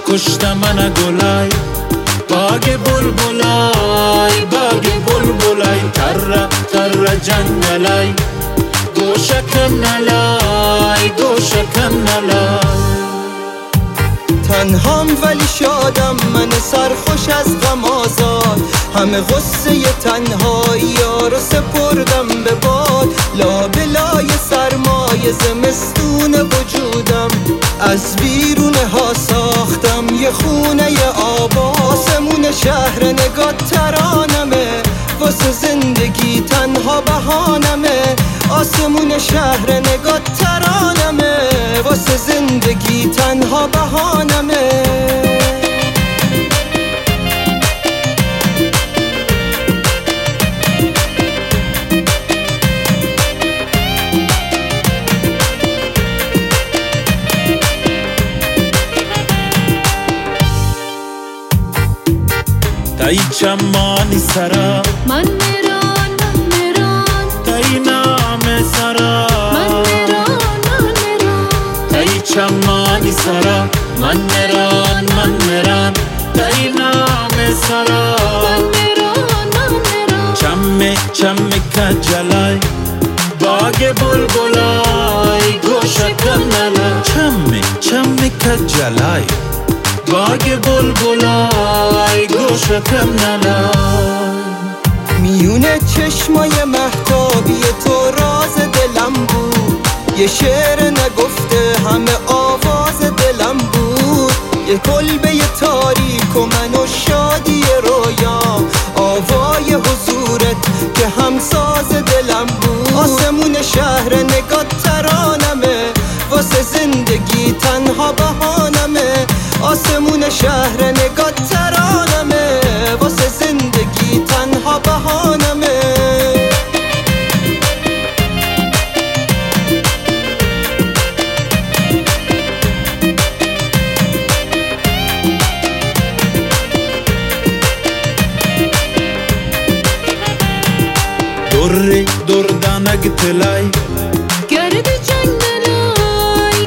کشته من گلای باگ بلبلای تر تر جنگلای گوشکم نلای تنهام ولی شادم، من سرخوش از غم آزاد، همه غصه تنهایی ها رو سپردم به باد. لابلای سرمای زمستون وجودم، از بیرونه ها ساختم یه خونه آباد. آسمون شهر نگاه ترانمه، واسه زندگی تنها بهانمه. آسمون شهر نگاه ترانمه، واسه زندگی تنها بهانمه. تای چمانی سرا من میران تای نام سرا من میران تای چمانی سرا من میران تای نام سرا چم کجلای باگ بلبلای گوشکم نلای چم کجلای باگ بلبلای گوشکم نلای. میونه چشمای مهتابی تو راز دلم بود، یه شعر نگفته همه آواز دلم بود. یه کلبه تاریک و من و شادی رویا، آوای حضورت که همساز دلم بود. آسمون شهر نگاه ترانمه، واسه زندگی تنها بهانمه. آسمون شهر نگاه ترانمه، واسه زندگی تنها بهانمه. دور دانگ تلای گرد جنگلای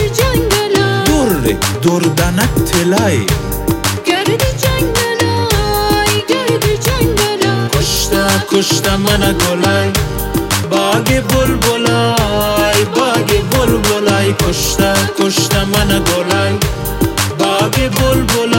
دور دانگ تلای گرد جنگلای کشته من گلای باگ بلبلای کشته من گلای باگ بلبلای